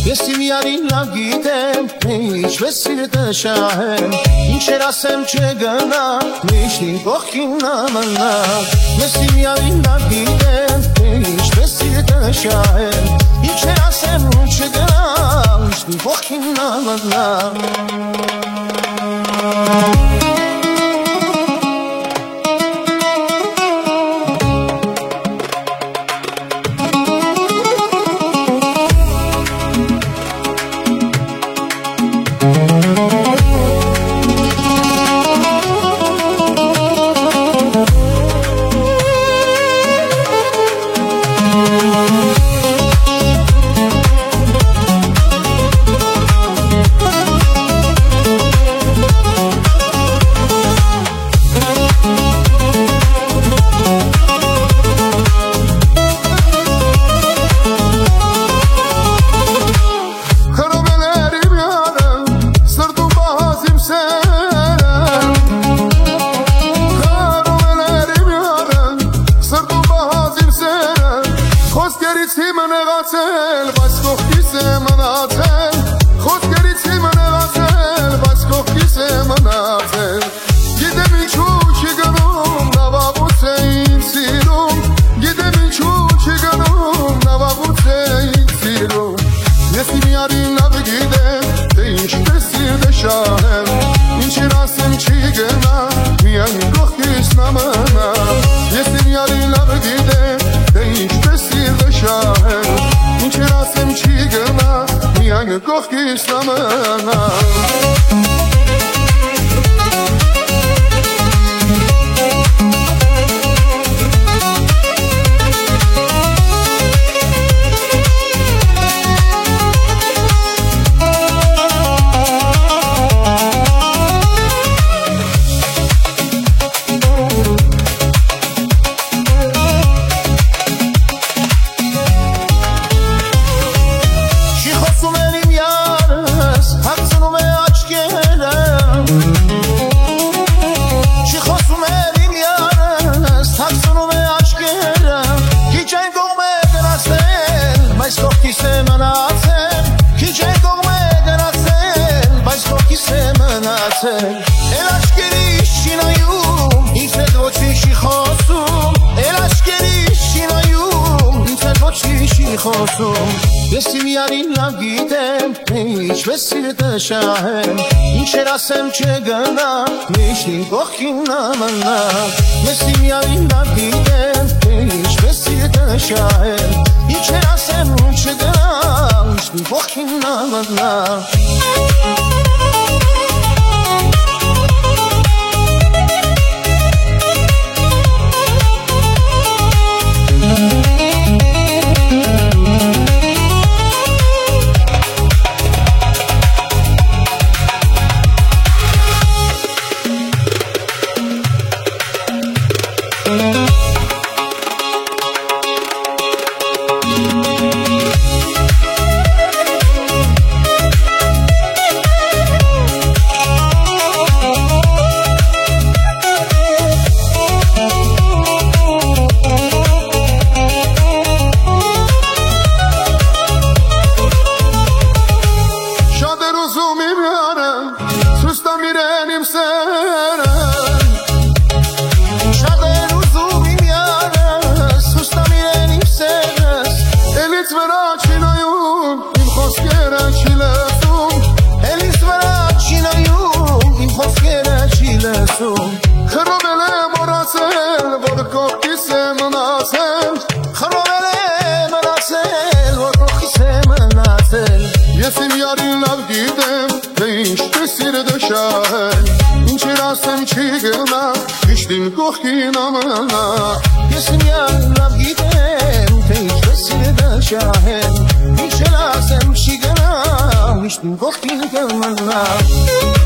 Ես իմ յարին լավ գիտեմ, ինչպես սիրտը շահեմ, ինչեր ասեմ չգնա, միշտ իմ կողքին ամնա։ Ես իմ յարին լավ գիտեմ, ինչպես սիրտը շահեմ, ինչեր ասեմ չգնա, միշտ իմ կողքին ամնա։ Ես իմ յարին լավ գիտեմ, ինչպես սիրտը շահեմ, ինչեր ասեմ չգնա, միշտ իմ կողքին ամնա։ Ես իմ յարին լավ գիտեմ, ինչպես սիրտը շահեմ, ինչեր ասեմ չգնա, միշտ իմ կողքին ամնա։ Ես իմ յարին լավ գիտեմ, թե ինչպես սիրտը շահեմ, ինչեր ասեմ չի գնա, միշտ իմ կողքին կմնա։